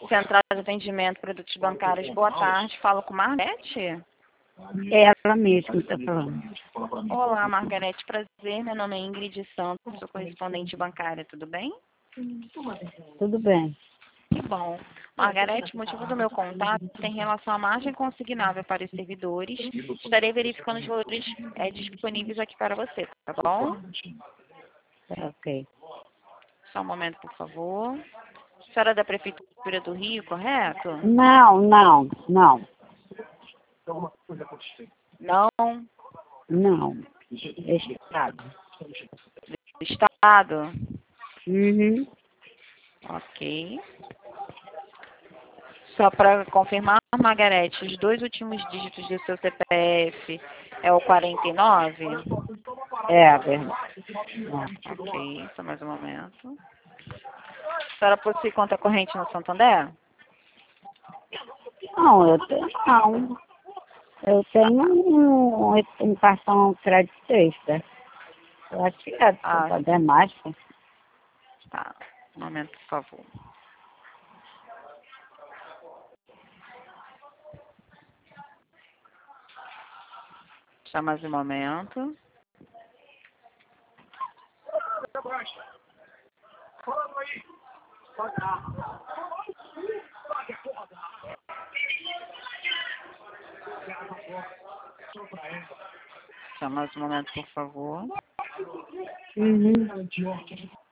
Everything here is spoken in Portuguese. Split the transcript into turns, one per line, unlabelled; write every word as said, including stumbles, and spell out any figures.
Central de Atendimento Produtos Bancários, boa tarde. Falo com Margarete?
É ela mesma que está falando.
Olá, Margarete, prazer. Meu nome é Ingrid Santos, sou correspondente bancária, tudo bem?
Tudo bem.
Que bom. Margarete, o motivo do meu contato tem relação à margem consignável para os servidores. Estarei verificando os valores é, disponíveis aqui para você, tá bom?
Tá, ok.
Só um momento, por favor. A senhora é da Prefeitura do Rio, correto?
Não, não, não,
Não?
não. Estado.
Do Estado?
Uhum.
Ok. Só para confirmar, Margarete, os dois últimos dígitos do seu C P F é o quarenta e nove?
É a verdade.
Ok, só mais um momento. A senhora possui conta corrente no Santander?
Não, eu tenho, não. Eu tenho um, um cartão crédito extra. Eu acho que é do
Ah,
Santander Mágico.
tá. Um momento, por favor. Só mais um momento. Só mais um momento, por favor.
Uhum.